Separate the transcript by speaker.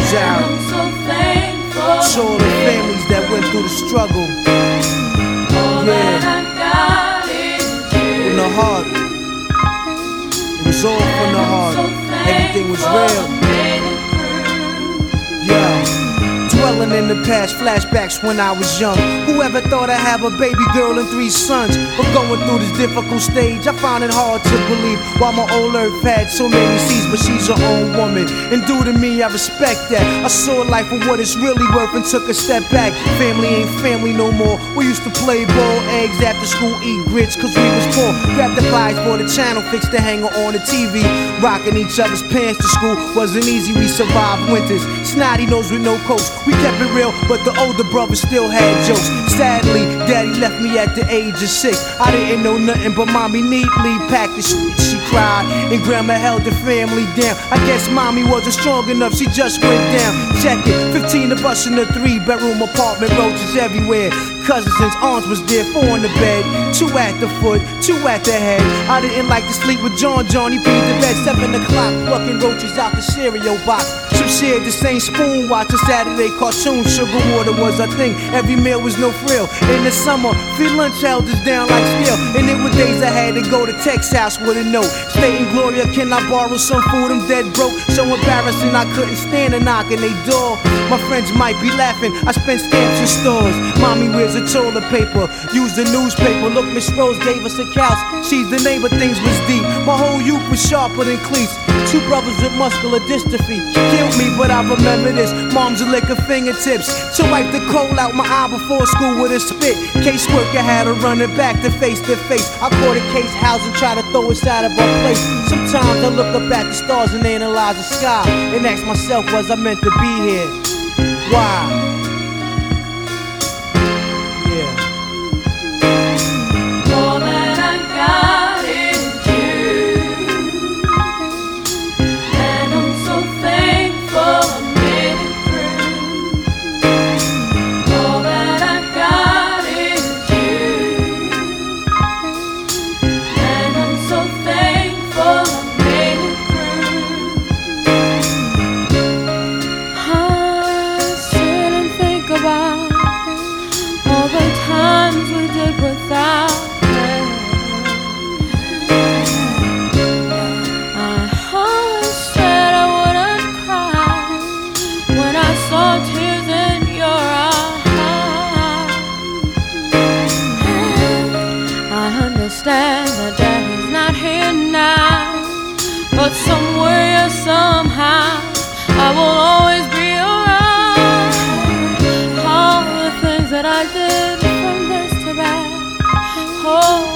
Speaker 1: goes out to all the families that went through the struggle. Yeah, from the heart. It was all from the heart. Everything was real. Dwelling in the past, flashbacks when I was young. Whoever thought I'd have a baby girl and 3 sons? But going through this difficult stage, I found it hard to believe. While my old earth had so many seas, but she's her own woman. And due to me, I respect that. I saw life for what it's really worth and took a step back. Family ain't family no more. We used to play ball, eggs after school, eat grits, cause we was poor. Grab the pliers for the channel, fix the hanger on the TV. Rocking each other's pants to school wasn't easy, we survived winters. Snotty nose with no coats. We kept it real, but the older brother still had jokes. Sadly, daddy left me at the age of 6. I didn't know nothing, but mommy neatly packed the shit. She cried, and grandma held the family down. I guess mommy wasn't strong enough, she just went down. Check it, 15 of us in a 3-bedroom apartment, roaches everywhere. Cousins and aunts was there, 4 in the bed, 2 at the foot, 2 at the head. I didn't like to sleep with John, he peed the bed, 7 o'clock, plucking roaches out the cereal box. Some shared the same spoon, watching Saturday cartoons. Sugar water was a thing, every meal was no frill. In the summer, free lunch held us down like steel. And it were days I had to go to Tech's house with a note stating, Gloria, can I borrow some food? I'm dead broke, so embarrassing I couldn't stand a knock on they door. My friends might be laughing, I spent stamps in stores. Mommy wears a toilet paper, used a newspaper. Look, Miss Rose gave us a couch, she's the neighbor, things was deep. My whole youth was sharper than cleats. 2 brothers with muscular dystrophy killed me, but I remember this. Mom's lick her fingertips to wipe the coal out my eye before school with a spit. Caseworker had her running back to face. I caught a case house and try to throw us out of our place. Sometimes I look up at the stars and analyze the sky and ask myself, was I meant to be here? Why?
Speaker 2: All the times we did without her. I always said I wouldn't cry when I saw tears in your eyes. I understand that Daddy's not here now, but somewhere, somehow, I will always be around. All the things that I did from this to that, oh,